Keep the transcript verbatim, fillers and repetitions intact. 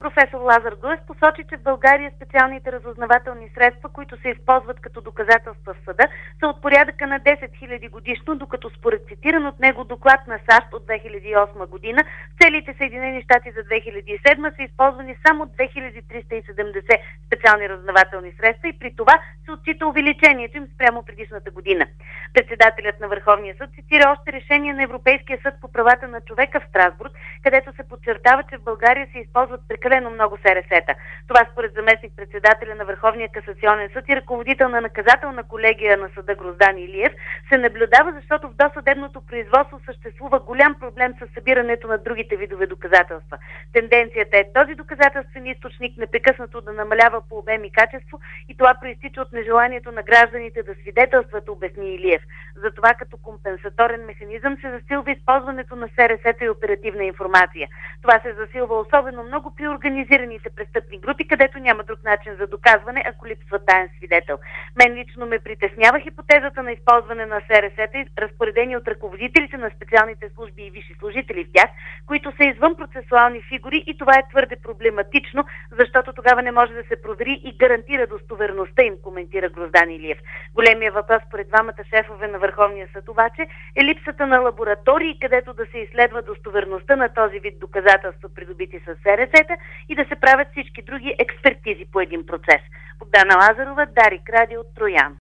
Професор Лазар Груев посочи, че в България специалните разузнавателни средства, които се използват като доказателства в съда, са от порядъка на десет хиляди годишно, докато според цитиран от него доклад на САЩ от две хиляди и осма година, в целите Съединени щати за две хиляди и седма са използвани само две хиляди триста и седемдесет специални разузнавателни средства и при това се отчита увеличението им спрямо предишната година. Председателят на Върховния съд цитира още решение на Европейския съд по правата на човека в Страсбург, където се подчертава, че в България се използват прекалено много СРС-та. Това според заместник председателя на Върховния касационен съд и ръководител на наказателна колегия на съда Гроздан Илиев се наблюдава, защото в досъдебното производство съществува голям проблем с събирането на другите видове доказателства. Тенденцията е този доказателствен източник непрекъснато да намалява по обем и качество и това проистича от нежеланието на гражданите да свидетелстват, обясни Илиев. Затова като компенсаторен механизъм се засилва използването на СРС-та и оперативна информация. Това се засилва особено много при организираните престъпни групи, където няма друг начин за доказване, ако липсва таен свидетел. Мен лично ме притеснява хипотезата на използване на СРС-та и разпоредени от ръководителите на специалните служби и висши служители в тях, които са извън процесуални фигури и това е твърде проблематично, защото тогава не може да се провери и гарантира достоверността им, коментира Гроздан Илиев. Големия въпрос според двамата шефове на Върховния съд обаче е липсата на лаборатории, където да се изследва достоверността на този вид доказателства, придобити с СРС-та и да се правят всички други експертизи по един процес. Богдана Лазарова, Дарик Радио, Троян.